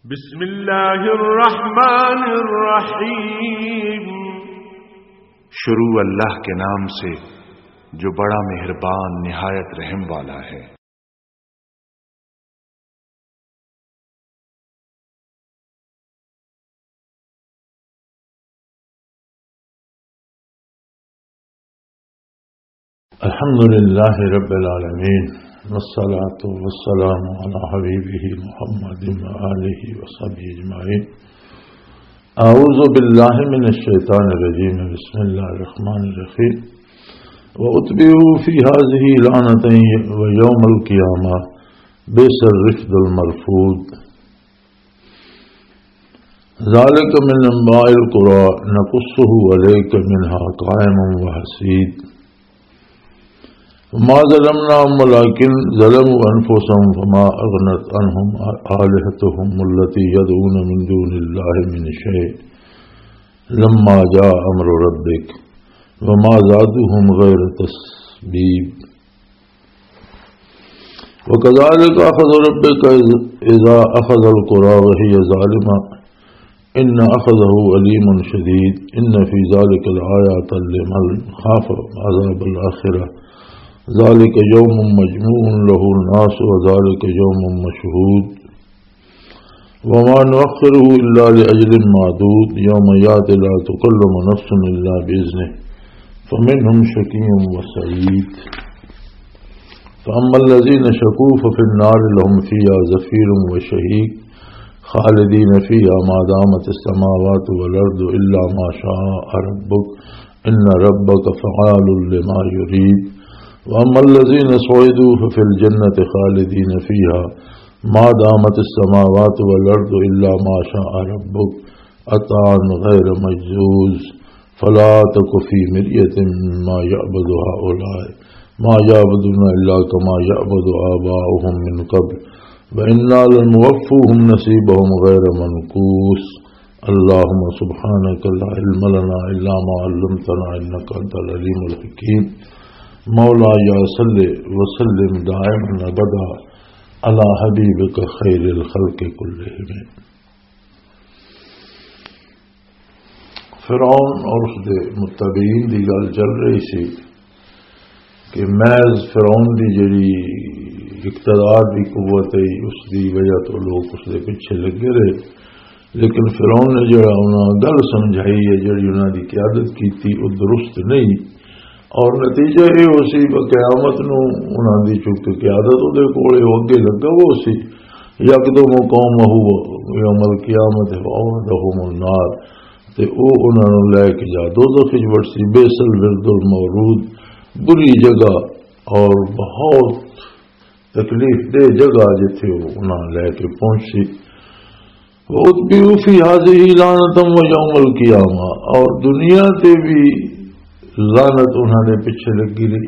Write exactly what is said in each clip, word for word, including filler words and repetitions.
بسم اللہ الرحمن الرحیم، شروع اللہ کے نام سے جو بڑا مہربان نہایت رحم والا ہے۔ الحمد للہ رب العالمین، والصلاة والسلام علی حبیبہ محمد وآلہ وصحبہ اجمعین۔ اعوذ باللہ من الشیطان الرجیم، بسم اللہ الرحمن الرحیم۔ وَأُتْبِعُوا فِي هَذِهِ لَعْنَةً وَيَوْمَ الْقِيَامَةِ بِئْسَ الرِّفْدُ الْمَرْفُودُ۔ ذَلِكَ مِنْ أَنْبَاءِ الْقُرَىٰ نَقُصُّهُ عَلَيْكَ مِنْهَا قَائِمٌ وَحَصِيدٌ۔ وما ظلمناهم ولكن ظلموا أنفسهم فما أغنت عنهم آلهتهم التي يدعون من دون الله من شيء لما جاء أمر ربك وما زادوهم غير تسبيب۔ وكذلك أخذ ربك إذا أخذ القرى وهي ظالمة إن أخذه أليم شديد إن في ذلك الآيات لمن خاف عذاب الآخرة ذلك يوم مجموع له الناس وذلك يوم مشهود وما نؤخره إلا لأجل معدود يوم يأتي لا تكلم نفس إلا بإذنه فمنهم شقي وسعيد۔ فأما الذين شقوا ففي النار لهم فيها زفير وشهيق خالدين فيها ما دامت السماوات والأرض إلا ما شاء ربك إن ربك فعال لما يريد۔ وأما الذين سعدوا ففي الجنة خالدين فيها ما دامت السماوات والأرض إلا ما شاء ربك عطاء غير مجزوز فلا تك في مرية مما يعبد هؤلاء ما يعبدون إلا كما يعبد آباؤهم من قبل وإنا لنوفوهم نصيبهم غير منقوص۔ اللهم سبحانك لا علم لنا إلا ما علمتنا إنك أنت العليم الحكيم۔ مولا یا صلی وسلم دائما ابدا علی حبیبک خیر الخلق کلہم۔ فرعون اور اس دے متبعین دی گل چل رہی سی کہ محض فرعون دی جڑی اقتدار دی قوت ہے اس دی وجہ تو لوگ اس دے پیچھے لگے رہے، لیکن فرعون نے جڑا انہاں گل سمجھائی ہے جڑی انہاں دی قیادت کی تھی وہ درست نہیں، اور نتیجہ یہ ہو سی قیامت نو انہاں دی چونکہ قیادت وہ کول اگے لگا وہ سی یکدم قوم ہو یوم القیامت وعدہم النار تے او انہاں نو لے کے جا دوزخ وچ وڑ سی بئس الورد المورود، بری جگہ اور بہت تکلیف دہ جگہ جتھے وہ انہاں لے کے پہنچی۔ وَأُتْبِعُوا فِي هَذِهِ لَعْنَةً وَيَوْمَ الْقِيَامَةِ، اور دنیا تے بھی لعنت انہوں نے پیچھے لگی رہی۔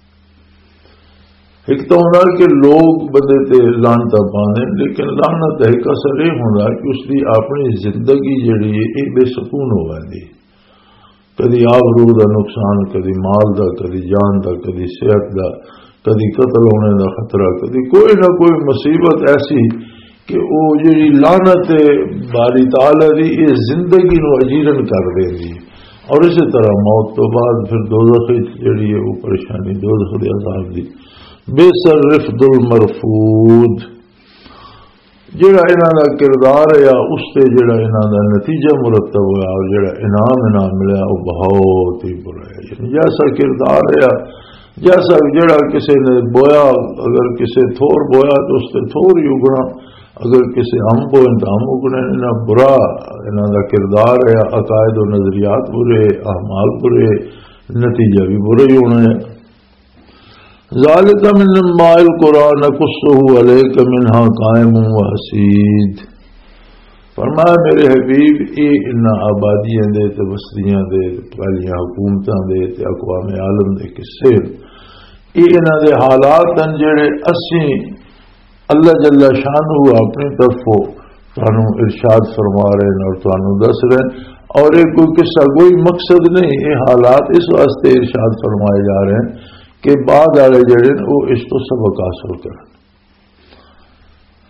ایک تو ہونا کہ لوگ بندے تے لعنت پانے، لیکن لعنت ایک اثر یہ ہونا کہ اس کی اپنی زندگی جڑی ہے یہ بے سکون ہو گئی، کدی آبرو دا نقصان، کدی مال دا، کدی جان دا، کدی صحت دا، کدی قتل ہونے دا خطرہ، کدی کوئی نہ کوئی مصیبت ایسی کہ وہ جڑی لعنت باری تعالی دی یہ زندگی نو اجیرن کر دے دی، اور اسی طرح موت تو بعد پھر دوزخ جڑی ہے وہ پریشانی دوزخ دے عذاب دی۔ بئس الرفد المرفود، جڑا انہاں دا کردار ہے یا اس تے جڑا انہاں دا نتیجہ مرتب ہوا اور جڑا انعام انعام ملیا وہ بہت ہی برا ہے۔ یعنی جیسا کردار ہے جیسا جڑا کسی نے بویا، اگر کسی تھور بویا تو اس تے تھور ہی اگنا، اگر کسی ہم بوئیں تو ہم اگنے، انہاں برا انہاں دا کردار ہے، عقائد و نظریات برے، اعمال برے، نتیجہ بھی برے ہی ہونا ہے۔ ذالک من انباء القرى نقصه عليك منها قائم وحصید، فرمایا میرے حبیب یہ انہاں آبادیاں دے تے بستیاں دے پہلیاں حکومتاں دے تے اقوام عالم دے قصے یہ انہاں دے حالات ہیں جڑے اسی اللہ جل شانہ اپنی طرفوں تانوں ارشاد فرما رہے ہیں اور تانوں دس رہے ہیں، اور یہ کوئی قصہ کوئی مقصد نہیں، یہ حالات اس واسطے ارشاد فرمائے جا رہے ہیں کہ بعد والے جڑے وہ اس تو سبق حاصل کریں۔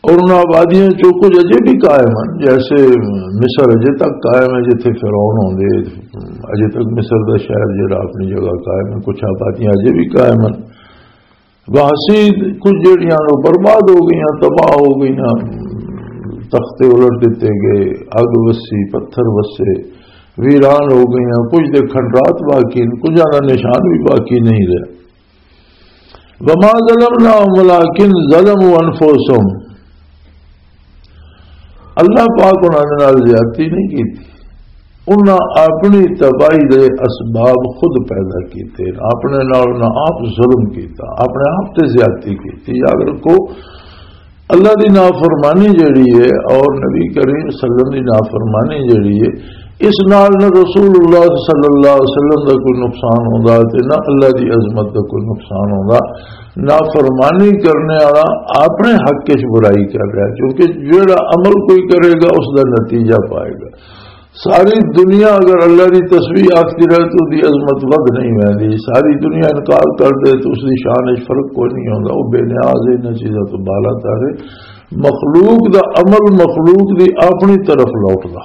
اور ان آبادیاں جو کچھ اجے بھی قائم ہیں، جیسے مصر اجے تک قائم ہے جتنے فرعون ہوں گے، اجے تک مصر کا شہر جڑا اپنی جگہ قائم ہے، کچھ آبادیاں اجے بھی قائم ہیں، وہاں کچھ جڑیاں برباد ہو گئی، تباہ ہو گئی، تختے الٹ دیتے گئے، اگ وسی، پتھر وسے، ویران ہو گئی، کچھ دے کھنڈرات باقی، کچھ کا نشان بھی باقی نہیں رہے۔ وما ظلمناہم ولکن ظلموا انفسہم، اللہ پاک انہوں نے زیادتی نہیں کی تھی، انہوں اپنی تباہی دے اسباب خود پیدا کیتے، اپنے نال نہ آپ ظلم کیتا، اپنے آپ تے زیادتی کی۔ یاد رکھو اللہ دی نافرمانی جڑی ہے اور نبی کریم صلی اللہ علیہ وسلم دی نافرمانی جڑی ہے، اس نال نہ رسول اللہ صلی اللہ علیہ وسلم کا کوئی نقصان ہوگا تے نہ اللہ دی عظمت کا کوئی نقصان ہوگا۔ نافرمانی کرنے والا اپنے حق کی برائی کر رہا ہے، کیونکہ جڑا عمل کوئی کرے گا اس کا نتیجہ پائے گا۔ ساری دنیا اگر اللہ کی تسبیح آختی رہے تو دی عظمت ود نہیں مہندی، ساری دنیا انکار کر دے تو اس کی شان فرق کوئی نہیں ہوگا، وہ بے نیاز ہے، ان چیزوں تو بالا تارے۔ مخلوق دا عمل مخلوق دی اپنی طرف لوٹدا،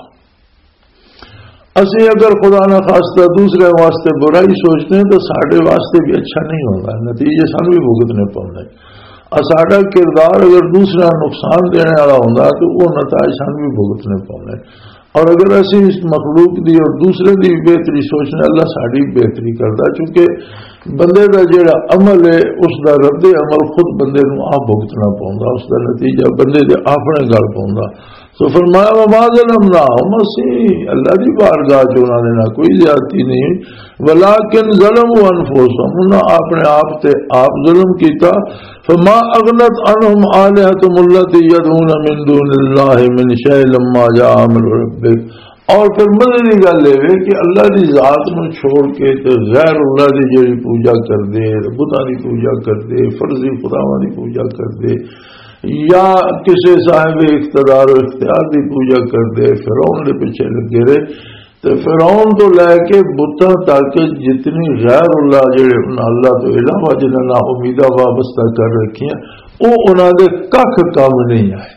اسی اگر خدا نہ خواستہ دوسرے واسطے برائی سوچتے ہیں تو ساڑھے واسطے بھی اچھا نہیں ہوگا، نتیجے سان بھی بھگتنے پڑتے ہیں۔ ساڑھا کردار اگر دوسرا نقصان دینے والا ہوگا تو وہ نتائج سان بھی بھگتنے پڑتے ہیں۔ اور اگر اسی اس مخلوق دی اور دوسرے دی بہتری سوچنے، اللہ ساڑھی بہتری کرتا، چونکہ بندے دا جڑا عمل ہے اس دا رد عمل خود بندے نو آپ بھگتنا پوندا، اس دا نتیجہ بندے دے اپنے گل پوندا۔ تو فرمایا وما ظلمناہم، مسیح اللہ دی بارگاہ جو انہوں نے نہ کوئی زیادتی نہیں، ولیکن ظلموا انفسہم، انہوں اپنے آپ تے آپ ظلم کیتا۔ فما اغنت عنہم آلہتہم التی یدعون من دون اللہ من شیء لما جاء امر ربک، اور پھر مزے کی گل یہ کہ اللہ کی ذات میں چھوڑ کے تے غیر اللہ کی جڑی پوجا کر دے، بتاں دی پوجا کر دے، فرضی خداواں دی پوجا کر دے، یا کسی صاحب اقتدار و اختیار کی پوجا کر دے، فرعون کے پیچھے لگے رہے، تو فرعون تو لے کے بتاں تک جتنی غیر اللہ جڑے اللہ تو علاوہ جنہاں نا امیدہ وابستہ کر رکھی ہیں، وہ انہاں دے کھ کام نہیں آئے۔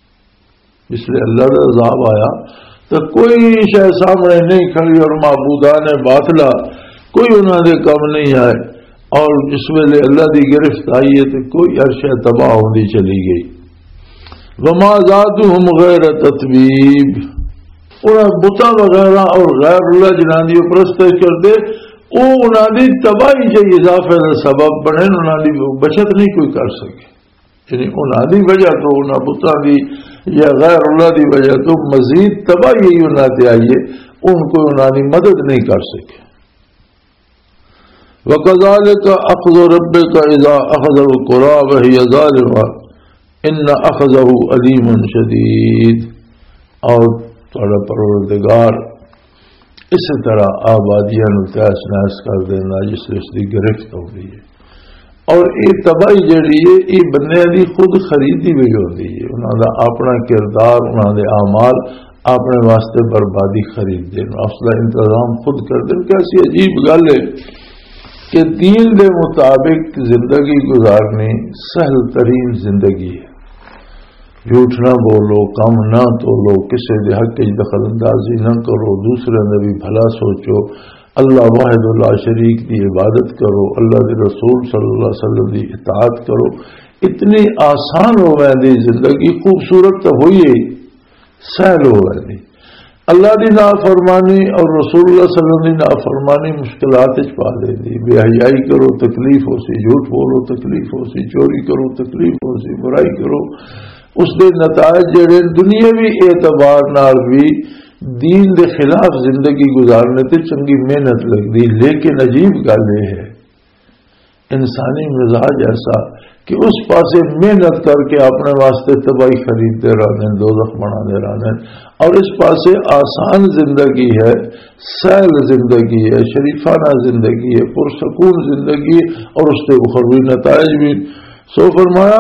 اس لیے اللہ کا عذاب آیا تو کوئی شے سامنے نہیں کھڑی اور معبودان باطلا کوئی انہاں دے کام نہیں آئے، اور جس ویلے اللہ دی گرفت آئی ہے تو کوئی عرش تباہ ہوندی چلی گئی۔ وما زادہم غیر تتبیب، انہاں بتاں وغیرہ اور غیر اللہ جنہاں دی پرستش کر دے، وہ انہاں دی تباہی جی اضافے کا سبب بنے، انہاں دی بچت نہیں کوئی کر سکے، یعنی انہاں دی وجہ تو انہاں بتاں دی یا غیر اللہ دی وجہ تو مزید تباہی انہاں تے آئی ہے، ان کو انہاں دی مدد نہیں کر سکے۔ وَكَذَلِكَ أَخْذُ رَبِّكَ إِذَا أَخَذَ الْقُرَىٰ وَهِيَ ظَالِمَةٌ إِنَّ أَخْذَهُ أَلِيمٌ شَدِيدٌ، اور تھوڑا پروردگار اسی طرح آبادیاں تیس نیس کر دینا جس سے اس کی گرفت ہو گئی ہے، اور یہ تباہی جڑی ہے یہ بندے کی خود خریدی بھی ہوتی ہے، انہوں کا اپنا کردار، انہوں کے اعمال اپنے واسطے بربادی خرید دینا، اس کا انتظام خود کر دینا۔ کیسی عجیب گل ہے کہ دین دے مطابق زندگی گزارنی سہل ترین زندگی ہے، جھوٹ نہ بولو، کم نہ تولو، کسی دے حق کی دخل اندازی نہ کرو، دوسرے نے بھی بھلا سوچو، اللہ واحد اللہ شریک کی عبادت کرو، اللہ کے رسول صلی اللہ علیہ وسلم کی اطاعت کرو۔ اتنی آسان ہو گئی زندگی، خوبصورت تو ہوئی ہے، سہل ہو گئی۔ اللہ کی نافرمانی اور رسول اللہ صلی اللہ علیہ وسلم کی نافرمانی مشکلات پا دے دی، بے حیائی کرو تکلیف ہو سی، جھوٹ بولو تکلیف ہو سی، چوری کرو تکلیف ہو سی، برائی کرو، اس کے نتائج جڑے دنیاوی اعتبار نال بھی دین دے خلاف زندگی گزارنے تے چنگی محنت لگتی، لیکن عجیب گل یہ ہے انسانی مزاج ایسا کہ اس پاسے محنت کر کے اپنے واسطے تباہی خریدتے رہنے، دوزخ بنانے رہنے، اور اس پاسے آسان زندگی ہے، سہل زندگی ہے، شریفانہ زندگی ہے، پرسکون زندگی ہے، اور اس کے اخروی نتائج بھی۔ سو فرمایا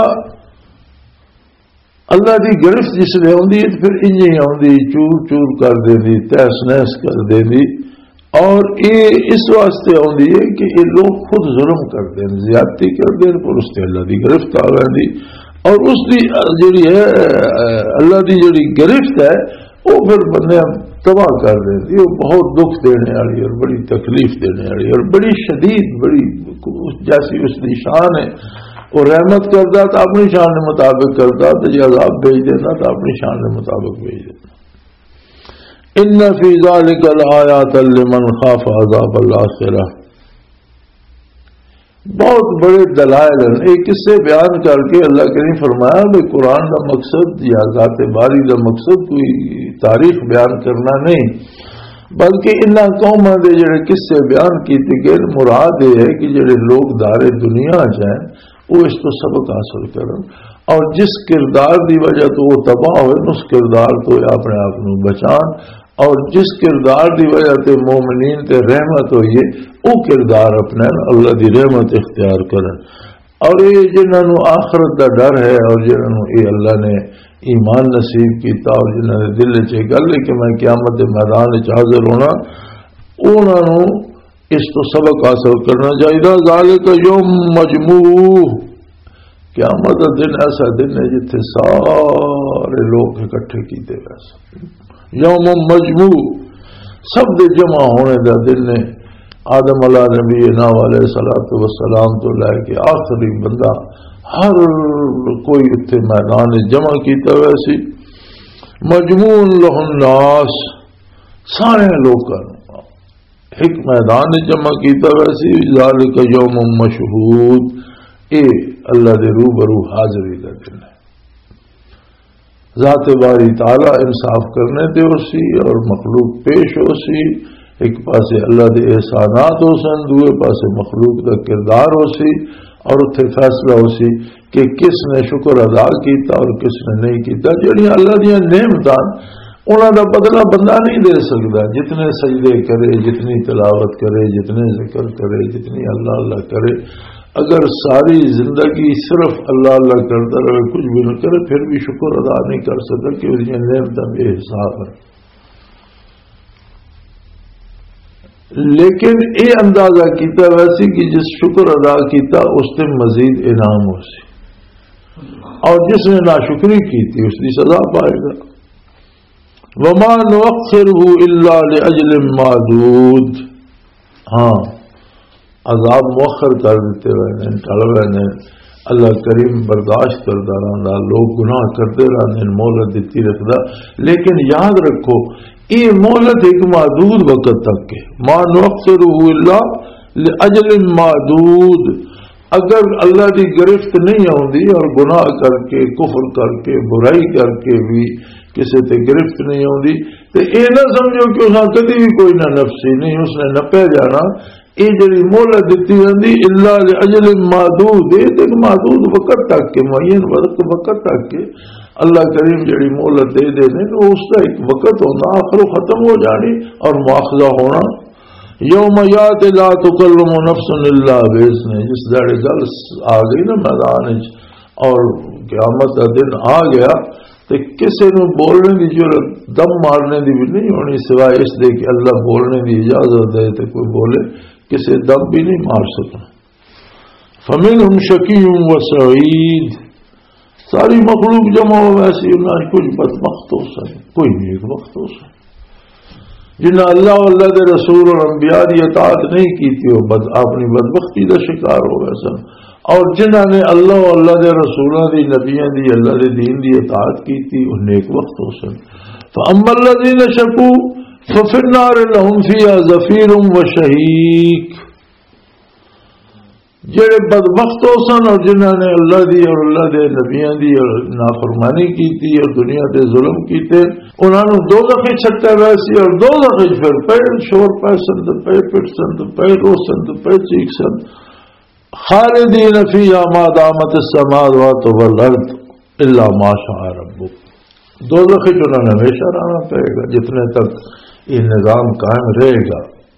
اللہ کی گرفت جس نے آتی ہے پھر انجی آتی، چور چور کر دینی، تہس نہس کر دینی، اور یہ اس واسطے آتی ہے کہ یہ لوگ خود ظلم کرتے ہیں، زیادتی کرتے ہیں، پر اس سے اللہ کی گرفت آ گئی۔ اور اس دی جڑی ہے اللہ دی جڑی گرفت ہے وہ پھر بندے تباہ کر دیتی، وہ بہت دکھ دینے والی اور بڑی تکلیف دینے والی اور بڑی شدید، بڑی جیسی اس کی شان ہے، وہ رحمت کرتا تو اپنی شان کے مطابق کرتا، تو یہ عذاب بھیج دیتا تو اپنی شان کے مطابق بھیج دیتا۔ ان فی ذلک لآیات لمن خاف عذاب الآخرہ، بہت بڑے دلائل ہیں۔ ایک قصے بیان کر کے اللہ کریم فرمایا کہ قرآن کا مقصد یا ذات باری کا مقصد کوئی تاریخ بیان کرنا نہیں، بلکہ انہاں قوماں دے جڑے قصے بیان کیتے گئے مراد یہ ہے کہ جڑے لوگ دار دنیا جائیں وہ اس کو سبق حاصل کرن، اور جس کردار دی وجہ تو وہ تباہ ہوئے اس کردار تو اپنے آپ کو بچان، اور جس کردار دی وجہ تے مومنین تے رحمت ہوئی ہے وہ کردار اپنے اللہ دی رحمت اختیار کرن۔ اور یہ جنہاں نو آخرت دا ڈر ہے اور جنہاں نو یہ اللہ نے ایمان نصیب کیتا اور جنہاں نے دل چ گل ہے کہ میں قیامت دے میدان وچ حاضر ہونا، انہاں نو اس تو سبق حاصل کرنا چاہیے۔ ذالک یوم مجموع، قیامت کا دن ایسا دن ہے جتھے سارے لوگ اکٹھے کیتے ویسے، یوم مجموع سب دے جمع ہونے دا دن نے، آدم علیہ نبی نا علیہ الصلوۃ والسلام تو لے کے آخری بندہ ہر کوئی اتنے میدان جمع کیتا ویسی، مجموع لہ الناس، سارے لوگ ایک میدان جمع کیتا ویسی، ذالک یوم مشہود، اے اللہ دے روبرو حاضری کا دن ہے۔ ذات باری تعالی انصاف کرنے دے ہو سی اور مخلوق پیش ہو سی، ایک پاسے اللہ دے احسانات ہو سن، دوے پاسے مخلوق کا کردار ہو سی، اور اتنے فیصلہ ہو سی کہ کس نے شکر ادا کیتا اور کس نے نہیں کیتا۔ جڑیاں اللہ دیاں نعمتاں انہاں دا بدلہ بندہ نہیں دے سکتا، جتنے سجدے کرے، جتنی تلاوت کرے، جتنے ذکر کرے، جتنی اللہ اللہ کرے، اگر ساری زندگی صرف اللہ اللہ کرتا رہے کچھ بھی نہ کرے پھر بھی شکر ادا نہیں کر سکتا کہ اس کی نعمت بے حساب ہے۔ لیکن یہ اندازہ کیتا ویسی کہ جس شکر ادا کیتا اس سے مزید انعام ہو سی، اور جس نے ناشکری کی تھی اس کی سزا پائے گا۔ وما نؤخره الا لاجل معدود، ہاں عذاب مؤخر کر دیتے ہوئے ٹل رہے، اللہ کریم برداشت کرتا رہتا، لوگ گناہ کرتے رہتے، مہلت دیتی رکھتا، لیکن یاد رکھو یہ مہلت ایک محدود وقت تک ہے، ما نؤخره الا لاجل معدود۔ اگر اللہ کی گرفت نہیں آتی اور گناہ کر کے کفر کر کے برائی کر کے بھی کسی تے گرفت نہیں آتی تو یہ نہ سمجھو کہ اس کدی بھی کوئی نہ نفسی نہیں، اس نے نپے جانا۔ یہ جڑی مہلت دیتی جاتی الا لاجل معدود، یہ ایک محدود وقت تک کے معین وقت وقت تک کے اللہ کریم جڑی مہلت دے دے دیں اس کا ایک وقت ہونا، آخر ختم ہو جانی اور مواخذہ ہونا۔ یوم یات لا تکلم نفس الا باذن، جس داڑے گل آ گئی نا میدان اور قیامت کا دن آ گیا تو کسی نو بولنے کی ضرورت دم مارنے کی بھی نہیں ہونی سوائے اس دے کہ اللہ بولنے کی اجازت دے تو کوئی بولے، کسی دم بھی نہیں مار سکتا۔ فمنہم شقی و سعید، ساری مخلوق جمع ہو ویسی انہیں کچھ بدبخت ہو سکے، کوئی نیک وقت ہو سکے۔ جنہیں اللہ و اللہ کے رسول اور انبیاء کی اطاعت نہیں کی تھی وہ بد اپنی بدبختی کا شکار ہو گئے سن، اور جنہوں نے اللہ و اللہ کے رسولوں کی نبیوں کی اللہ کے دین کی اطاعت کی تھی وہ نیک وقت ہو سن۔ فاما الذین شقوا ففی النار لهم فیہا زفیر وشہیق، جڑے بدبخت ہو سن اور جنہوں نے اللہ دی اور اللہ دے نبیوں دی نافرمانی کی تھی اور دنیا تے ظلم کیتے، انہوں نے دوزخ چھٹے ویسی اور دوزخ پھر پہ شور پہ سن پہ پٹ سن پہ رو سن پہ چیخ سن، خالدین فیہا ما دامت السماوات والارض الا ما شاء ربک، دوزخ انہوں نے ہمیشہ رہنا پڑے گا جتنے تک یہ نظام قائم رہے گا۔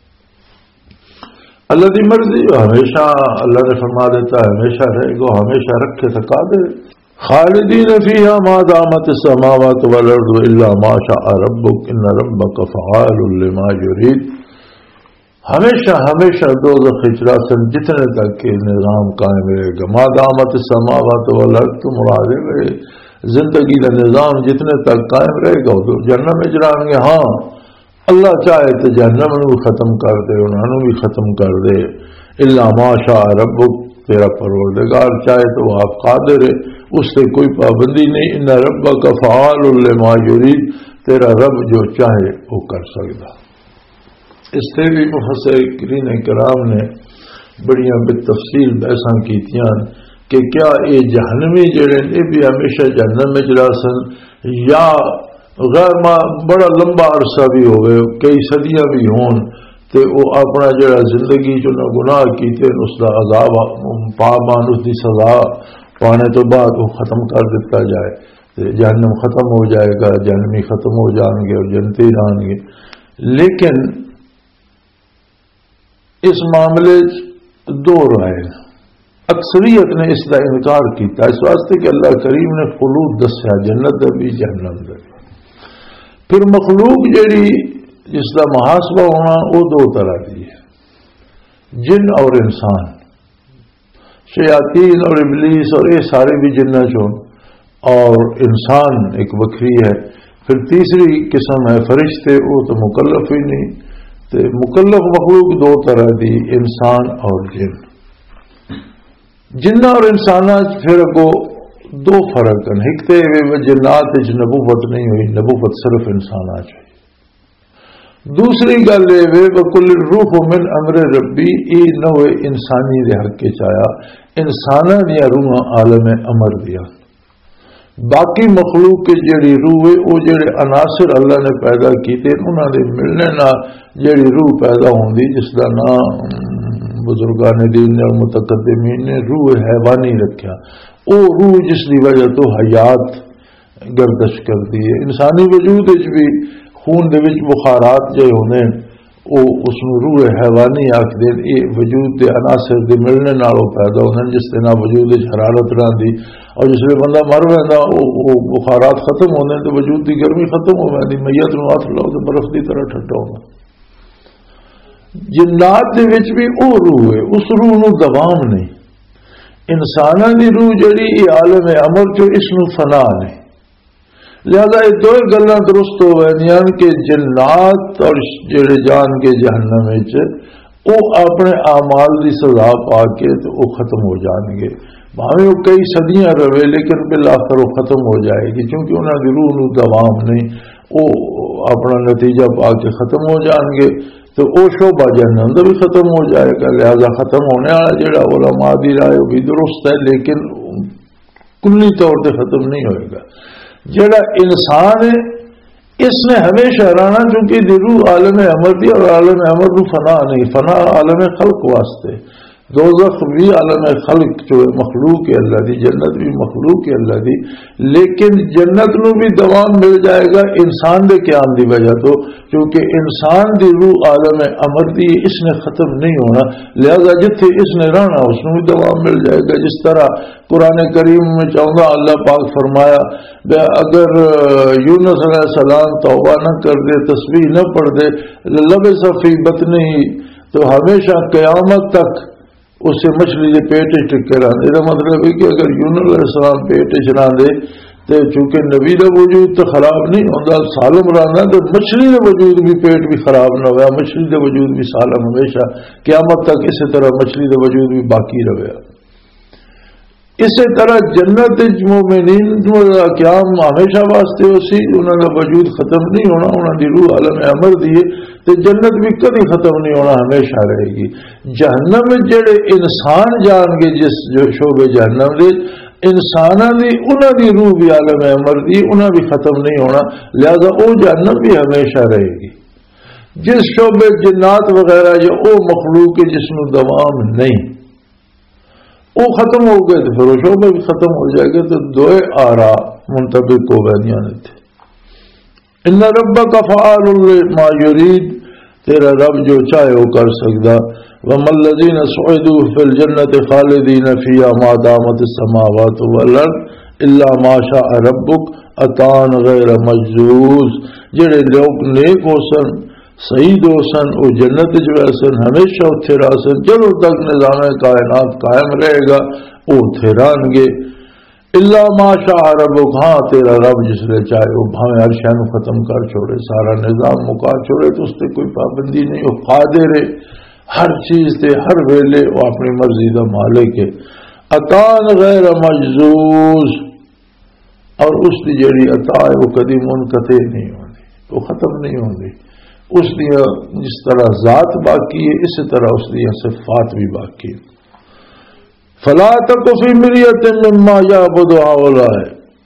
اللہ کی مرضی ہمیشہ، اللہ نے فرما دیتا ہے ہمیشہ رہے گا، ہمیشہ رکھے تو قادر۔ خالدین فیہا ما دامت السماوات والارض الا ما شاء ربک ان ربک فعال لما یرید، ہمیشہ ہمیشہ دوزخ چراسن جتنے تک کہ نظام قائم رہے گا. ما دامت السماوات والارض تو مراد ہے زندگی کا نظام جتنے تک قائم رہے گا تو جہنم میں جران گے. ہاں اللہ چاہے تو جہنم بھی ختم کر دے, انہوں بھی ختم کر دے. الا ما شاء ربک, تیرا پروردگار چاہے تو آپ قادر ہے, اس سے کوئی پابندی نہیں. ان ربک فعال لما یرید, تیرا رب جو چاہے وہ کر سکتا. اس سے بھی مفسرین کرام نے بڑیاں بالتفصیل بحثاں کیتیاں کہ کیا یہ جہنمی جڑے یہ بھی ہمیشہ جہنم میں جراسن یا غیر ما بڑا لمبا عرصہ بھی ہوئے, کئی صدیاں بھی ہون, تو وہ اپنا جڑا زندگی جو نہ گناہ کیتے اس کا عذاب پامان اس کی سزا پانے تو بعد وہ ختم کر دیتا جائے, جہنم ختم ہو جائے گا, جہنمی ختم ہو جائیں گے اور جنتی رہیں گے. لیکن اس معاملے دو رائے, اکثریت نے اس کا انکار کیتا اس واسطے کہ اللہ کریم نے خلود دسیا جنت دے بھی جہنم دے. پھر مخلوق جیڑی جس کا محاسبہ ہونا وہ دو طرح کی ہے, جن اور انسان, شیاطین اور ابلیس اور یہ سارے بھی جنہ چون, اور انسان ایک بکری ہے. پھر تیسری قسم ہے فرشتے, وہ تو مکلف ہی نہیں. تو مکلف مخلوق دو طرح دی, انسان اور جن. جنہ اور انسانات پھر کو دو فرق ہیں. ایک تو جنات نبوت نہیں ہوئی, نبوت صرف انسانات ہوئی. دوسری گل یہ وکل روح من امر ربی, یہ نہ ہوئے انسانی دے حق کے چایا, انساناں دیا روح عالم امر دیا. باقی مخلوق کے جڑی روح ہے وہ جڑے عناصر اللہ نے پیدا کیتے انہوں نے ملنے نہ جڑی روح پیدا ہوندی, جس کا نام بزرگان دین اور متقدمین نے روح حیوانی رکھا. وہ روح جس کی وجہ تو حیات گردش کرتی ہے. انسانی وجود بھی خون دے وچ بخارات جو ہونے وہ اس میں روح حیوانی آخر, یہ وجود کے عناصر کے ملنے نال پیدا ہونے, جس کے نام وجود حرارت رہی اور جس میں بندہ مر رہا وہ بخارات ختم ہونے تو وجود کی گرمی ختم ہو جاتی, میت نو ہاتھ لاؤ تو برف کی طرح ٹھنڈا ہوگا. جنات دے وچ بھی وہ روح ہے, اس روح نو دوام نہیں. انساناں دی روح جڑی یہ عالم امر جو اس نو فنا نہیں. لہذا یہ دو گلاں درست ہو گئے کہ جنات اور جڑے جان کے جہنم وہ اپنے اعمال کی سزا پا کے تو وہ ختم ہو جان گے. بھاویں وہ کئی صدیاں رہے لیکن بالآخر وہ ختم ہو جائے گی, کیونکہ انہوں کی روح نو دوام نہیں, وہ اپنا نتیجہ پا کے ختم ہو جان گے. تو وہ شعبہ جہنم بھی ختم ہو جائے گا. لہذا ختم ہونے والا جڑا علماء دی رائے وہ بھی درست ہے, لیکن کلی طور پہ ختم نہیں ہوئے گا. جڑا انسان ہے اس نے ہمیشہ رہنا, چونکہ روح عالم امر دی اور عالم امر رو فنا نہیں, فنا عالم خلق واسطے. دوزخ بھی عالم خلق جو مخلوق ہے اللہ دی, جنت بھی مخلوق ہے اللہ دی, لیکن جنت نو بھی دوام مل جائے گا انسان دے قیام دی وجہ تو, کیونکہ انسان دی روح عالم امر دی اس نے ختم نہیں ہونا. لہذا جتھے اس نے رہنا اس میں بھی دوام مل جائے گا. جس طرح قرآن کریم میں چاہوں اللہ پاک فرمایا اگر یونس علیہ السلام توبہ نہ کر دے, تسبیح نہ پڑھ دے, لبث فی بطنہ, تو ہمیشہ قیامت تک اسے مچھلی کے پیٹ ٹکے رہتے. یہ مطلب ہے کہ اگر یونس علیہ السلام پیٹ چ رہتے تو چونکہ نبی کا وجود تو خراب نہیں ہوتا, سالم رہنا, تو مچھلی کا وجود بھی پیٹ بھی خراب نہ ہوا, مچھلی کا وجود بھی سالم ہمیشہ قیامت تک اسی طرح مچھلی کا وجود بھی باقی رہے. اسی طرح جنت مومنین کا قیام ہمیشہ واسطے اسی, انہوں کا وجود ختم نہیں ہونا, انہوں کی روح عالم امر دیے تو جنت بھی کبھی ختم نہیں ہونا, ہمیشہ رہے گی. جہنم جڑے انسان جان گے جس جو شعبے جہنم دے انساناں دی انہوں کی روح بھی عالم امر دی, انہوں بھی ختم نہیں ہونا, لہذا وہ جہنم بھی ہمیشہ رہے گی. جس شعبے جنات وغیرہ جو وہ مخلوق ہے جس میں دوام نہیں, وہ ختم ہو گئے تو پھر وہ شعبے بھی ختم ہو جائے گا. تو دو آرا منطبق ہو گئے تھے. ان ربک فعال لما یرید, تیرا رب جو چاہے وہ کر سکتا. وَمَا الَّذِينَ سُعِدُوا فِي الْجَنَّةِ خَالِدِينَ فِيهَا مَا دَامَتِ السَّمَاوَاتُ وَالْأَرْضُ إِلَّا مَا شَاءَ رَبُّكَ عَطَاءً غَيْرَ مَجْذُوذٍ. جڑے لوگ نیک ہو سن سعید ہو سن وہ جنت جو سن ہمیشہ اتھے رہ سن جدوں تک نظام کائنات قائم رہے گا وہ اتھے رہن گے اللہ ما شاء ربک ہاں تیرا رب جس نے چاہے وہ بھاویں ہر شے نوں ختم کر چھوڑے سارا نظام مکا چھوڑے تو اس تے کوئی پابندی نہیں وہ قادر ہے ہر چیز تے ہر ویلے وہ اپنی مرضی دا مالک ہے عطاء غیر مجزوز اور اس کی جڑی عطا ہے وہ کبھی منقطع نہیں ہوندی وہ ختم نہیں ہوندی اس دیا جس طرح ذات باقی ہے اسی طرح اس دیا صفات بھی باقی ہے فلا تک فی مریت مما یعبد ہؤلاء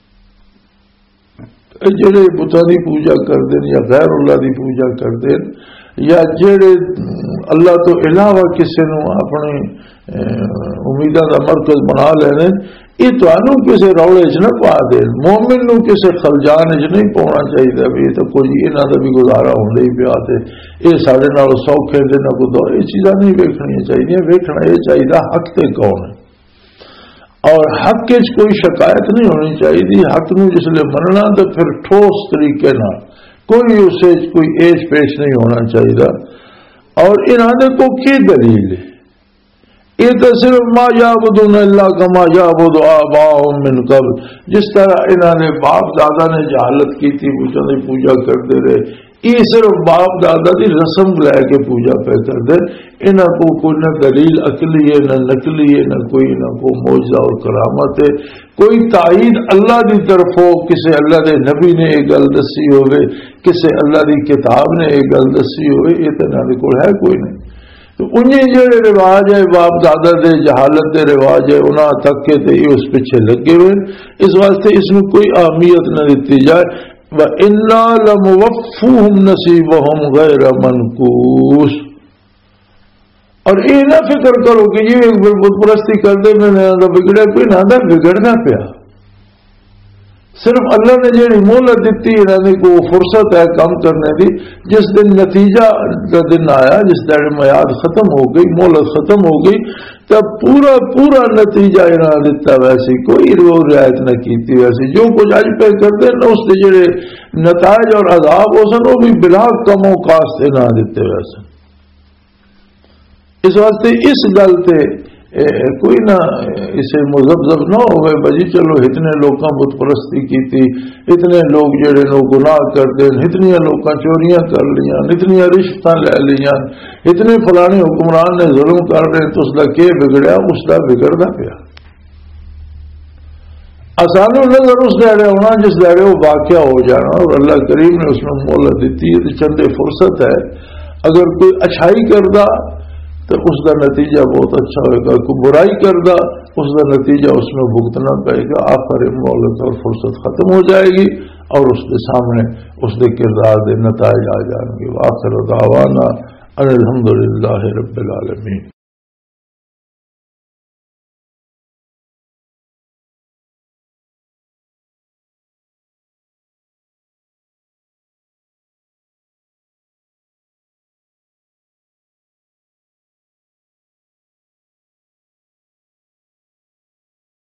جڑے بتاں دی پوجا کر دین یا غیر اللہ دی پوجا کر دین یا جڑے اللہ تو علاوہ کسی نو اپنے امیداں دا مرکز بنا لینے یہ تو کسی روڑے چ نہ پا دے مومن نو کسی خلجان چ نہیں پاؤنا چاہیے بھی یہ تو کوئی یہاں کا بھی گزارا ہونے ہی پیا یہ سارے نال سوکھے دے نہ کوئی دور یہ چیزاں نہیں ویکھنی چاہیے ویکھنا یہ چاہیے حق تے کون ہے اور حق کے کوئی شکایت نہیں ہونی چاہیے حق نو جس لئے مننا تو پھر ٹھوس طریقے نہ کوئی اسے کوئی ایش پیش نہیں ہونا چاہیے اور انہوں کو کی دلیل ہے یہ تو صرف ما یعبدون الا کما یعبد آباؤہم من قبل جس طرح انہوں نے باپ دادا نے جہالت کی تھی وہ پوجا کرتے رہے یہ صرف باپ دادا کی رسم لے کے پوجا پہ کر دے انہوں کو کوئی نہ دلیل عقلی ہے نہ نقلی ہے نہ کوئی نہ کوئی معجزہ اور کرامت ہے کوئی تائید اللہ کی طرف ہو کسی اللہ کے نبی نے ایک گل دسی ہوئے کسی اللہ کی کتاب نے ایک گل دسی ہوئے یہ تو انہوں نے کوئی ہے کوئی نہیں تو انہیں جڑے رواج ہے باپ دادا دے جہالت دے رواج ہے انہاں تک کے تے اس پیچھے لگے ہوئے اس واسطے اس میں کوئی اہمیت نہ دیتی جائے وَإِنَّا لَمُوَفُّوهُمْ نَصِيبَهُمْ غَيْرَ مَنْقُوصٍ اور یہ نہ فکر کرو کہ یہ بت پرستی کر دے میں نہ بگڑے کوئی نہ بگڑنا پیا صرف اللہ نے جیڑی مہلت دیتی انہوں کو فرصت ہے کام کرنے دی جس دن نتیجہ کا دن آیا جس دن میعاد ختم ہو گئی مہلت ختم ہو گئی تب پورا پورا نتیجہ انہوں نے دیتا ویسی کوئی رو رعایت نہ کیتی ویسی جو کچھ اج پہ کرتے نہ اس کے جڑے نتائج اور عذاب ہو سن وہ بھی بلا کم و کاست انہوں دیتے ویسے اس واسطے اس گل تے کوئی نہ اسے مذبذب نہ ہوئے بجی چلو اتنے لوگاں بت پرستی کی تھی اتنے لوگ جڑے نو گناہ کرتے اتنی لوگاں چوریاں کر لیاں اتنی رشتہ لے لیاں اتنے فلانے حکمران نے ظلم کر رہے تو اس کا کہ بگڑیا اس کا بگڑنا پیا آسان نظر اس دہڑے ہونا جس دہڑے وہ واقعہ ہو جانا اور اللہ کریم نے اس میں مہلت دیتی ہے چندے فرصت ہے اگر کوئی اچھائی کردہ تو اس کا نتیجہ بہت اچھا ہوئے گا کوئی برائی کردہ اس کا نتیجہ اس میں بھگتنا پڑے گا آخر مہلت اور فرصت ختم ہو جائے گی اور اس کے سامنے اس کے کردار کے نتائج آ جائیں گے آخر دعوانا ان الحمد للہ رب العالمین.